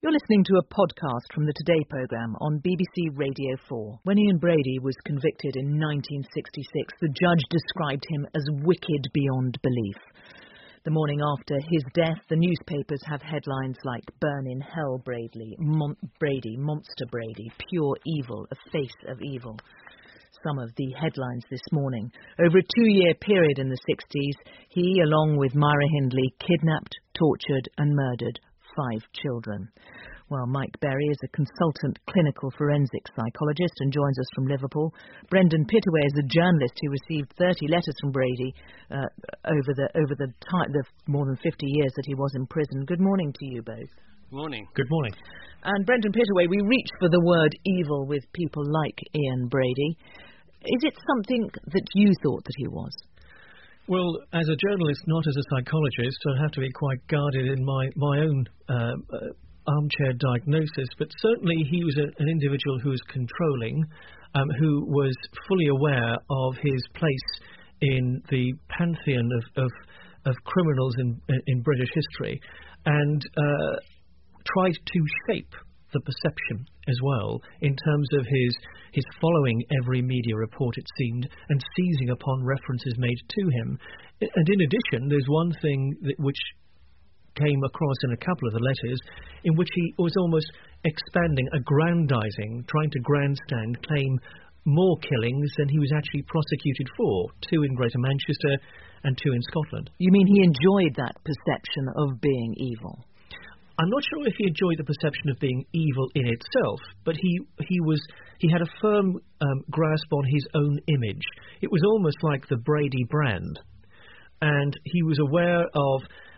You're listening to a podcast from the Today programme on BBC Radio 4. When Ian Brady was convicted in 1966, the judge described him as wicked beyond belief. The morning after his death, the newspapers have headlines like "Burn in Hell Brady, Monster Brady, Pure Evil, a Face of Evil." Some of the headlines this morning. Over a 2-year period in the 60s, he, along with Myra Hindley, kidnapped, tortured and murdered 5 children. Well, Mike Berry is a consultant clinical forensic psychologist and joins us from Liverpool. Brendan Pittaway is a journalist who received 30 letters from Brady over the more than 50 years that he was in prison. Good morning to you both. Morning. Good morning. And Brendan Pittaway, we reach for the word evil with people like Ian Brady. Is it something that you thought that he was? Well, as a journalist, not as a psychologist, I have to be quite guarded in my own armchair diagnosis, but certainly he was an individual who was controlling, who was fully aware of his place in the pantheon of criminals in British history, and tried to shape the perception as well in terms of his following every media report, it seemed, and seizing upon references made to him. And in addition, there's one thing which came across in a couple of the letters in which he was almost expanding, aggrandizing, trying to grandstand, claim more killings than he was actually prosecuted for, 2 in Greater Manchester and 2 in Scotland. You mean he enjoyed that perception of being evil? I'm not sure if he enjoyed the perception of being evil in itself, but he had a firm grasp on his own image. It was almost like the Brady brand, and he was aware of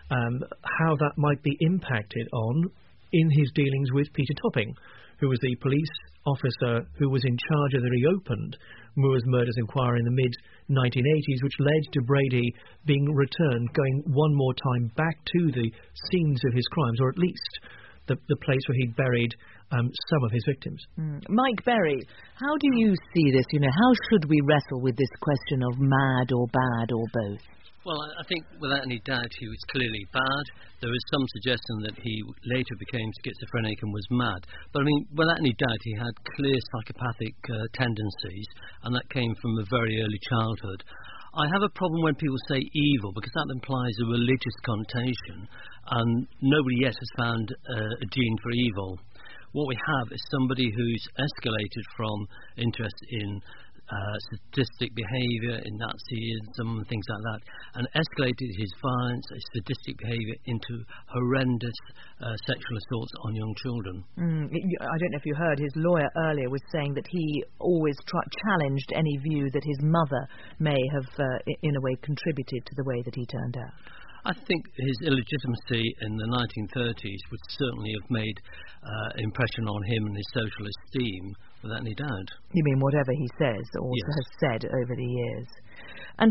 how that might be impacted on in his dealings with Peter Topping, who was the police officer who was in charge of the reopened Moors Murders Inquiry in the mid-1980s, which led to Brady being returned, going one more time back to the scenes of his crimes, or at least the place where he'd buried some of his victims. Mike Berry, how do you see this? How should we wrestle with this question of mad or bad or both? Well, I think without any doubt he was clearly bad. There is some suggestion that he later became schizophrenic and was mad. But without any doubt he had clear psychopathic tendencies, and that came from a very early childhood. I have a problem when people say evil, because that implies a religious connotation, and nobody yet has found a gene for evil. What we have is somebody who's escalated from interest in sadistic behaviour, in Nazism, things like that, and escalated his violence, his sadistic behaviour into horrendous sexual assaults on young children. I don't know if you heard, his lawyer earlier was saying that he always challenged any view that his mother may have, in a way, contributed to the way that he turned out. I think his illegitimacy in the 1930s would certainly have made impression on him and his social esteem, without any doubt. You mean whatever he says or yes. has said over the years? And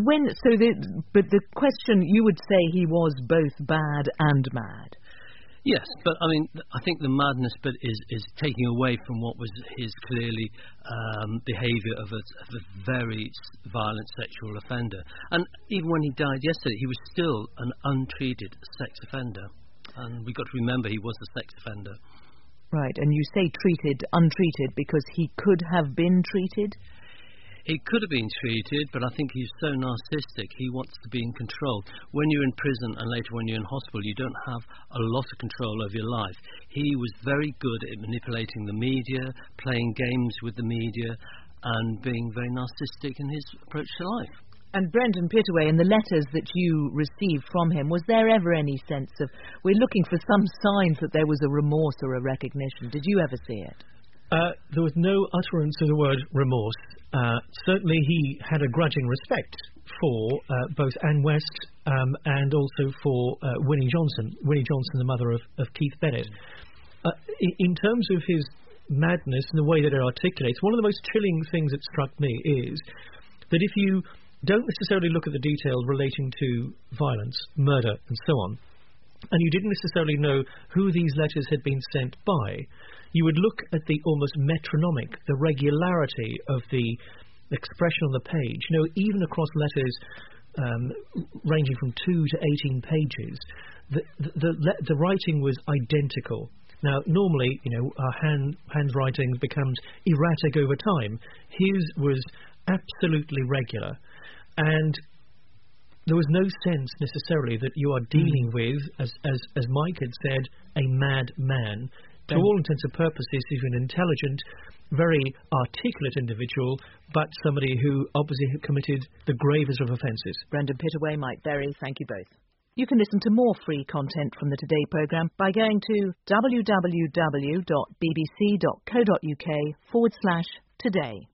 but the question, you would say he was both bad and mad. Yes, but I think the madness bit is taking away from what was his clearly behaviour of a very violent sexual offender. And even when he died yesterday, he was still an untreated sex offender. And we've got to remember he was a sex offender. Right, and you say untreated, because he could have been treated? He could have been treated, but I think he's so narcissistic, he wants to be in control. When you're in prison and later when you're in hospital, you don't have a lot of control over your life. He was very good at manipulating the media, playing games with the media, and being very narcissistic in his approach to life. And Brendan Pittaway, in the letters that you received from him, was there ever any sense of, we're looking for some signs that there was a remorse or a recognition? Did you ever see it? There was no utterance of the word remorse. Certainly he had a grudging respect for both Anne West and also for Winnie Johnson, the mother of Keith Bennett. In terms of his madness and the way that it articulates, one of the most chilling things that struck me is that if you don't necessarily look at the details relating to violence, murder and so on, and you didn't necessarily know who these letters had been sent by, you would look at the almost metronomic, the regularity of the expression on the page. Even across letters ranging from 2 to 18 pages, the writing was identical. Now, normally, our handwriting becomes erratic over time. His was absolutely regular, and there was no sense necessarily that you are dealing with, as Mike had said, a mad man. To all intents and purposes, he's an intelligent, very articulate individual, but somebody who obviously had committed the gravest of offences. Brendan Pittaway, Mike Berry, thank you both. You can listen to more free content from the Today programme by going to www.bbc.co.uk/today.